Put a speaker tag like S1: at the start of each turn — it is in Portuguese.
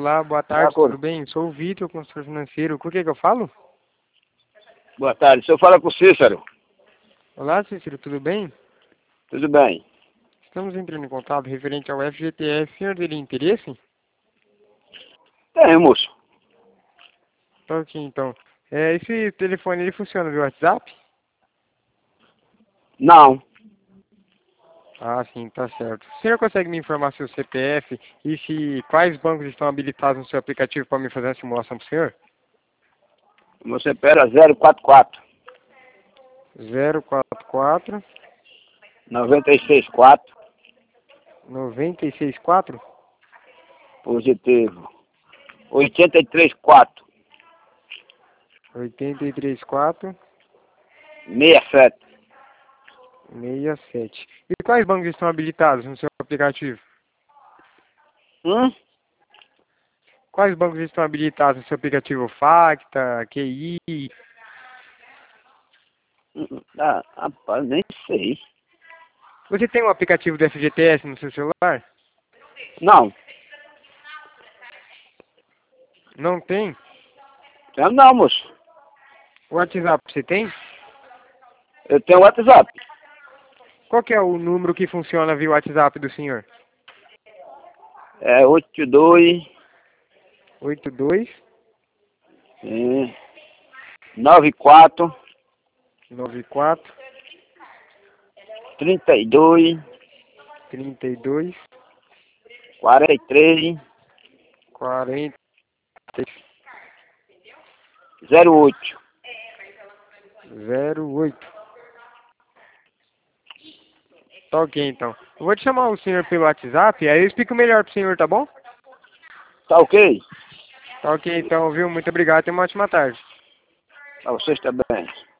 S1: Olá, boa tarde, tudo bem? Sou o Vitor, consultor financeiro. Com o que eu falo?
S2: Boa tarde, o senhor fala com o Cícero.
S1: Olá, Cícero, tudo bem?
S2: Tudo bem?
S1: Estamos entrando em contato referente ao FGTS. O senhor teria interesse?
S2: Tem, moço.
S1: Tá ok, então. Esse telefone, ele funciona via WhatsApp?
S2: Não.
S1: Ah, sim, tá certo. O senhor consegue me informar seu CPF e quais bancos estão habilitados no seu aplicativo para me fazer uma simulação para o senhor?
S2: Você pera 044
S1: 044
S2: 964
S1: 964
S2: positivo 834
S1: 834
S2: 67.
S1: 67. E quais bancos estão habilitados no seu aplicativo? Quais bancos estão habilitados no seu aplicativo? Facta, QI?
S2: Ah, rapaz, nem sei.
S1: Você tem um aplicativo do FGTS no seu celular?
S2: Não.
S1: Não tem?
S2: Não, moço.
S1: O WhatsApp você tem?
S2: Eu tenho WhatsApp.
S1: Qual que é o número que funciona via WhatsApp do senhor?
S2: É 82
S1: 82
S2: 94
S1: 94
S2: 32
S1: 32
S2: 43
S1: 40
S2: 08.
S1: 08. Tá ok, então. Eu vou te chamar o senhor pelo WhatsApp, aí eu explico melhor pro senhor, tá bom?
S2: Tá ok?
S1: Tá ok, então, viu? Muito obrigado e uma ótima tarde.
S2: Pra vocês também.